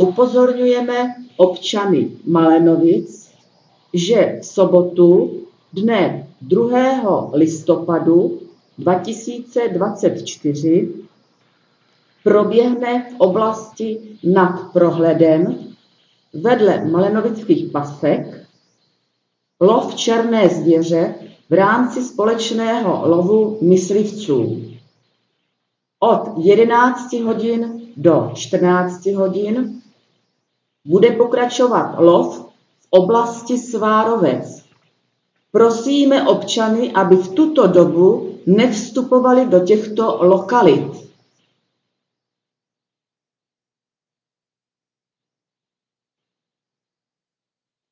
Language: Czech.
Upozorňujeme občany Malenovic, že v sobotu dne 2. listopadu 2024 proběhne v oblasti nad Prohledem vedle malenovických pasek lov černé zvěře v rámci společného lovu myslivců. Od 11 hodin do 14 hodin bude pokračovat lov v oblasti Svárovec. Prosíme občany, aby v tuto dobu nevstupovali do těchto lokalit.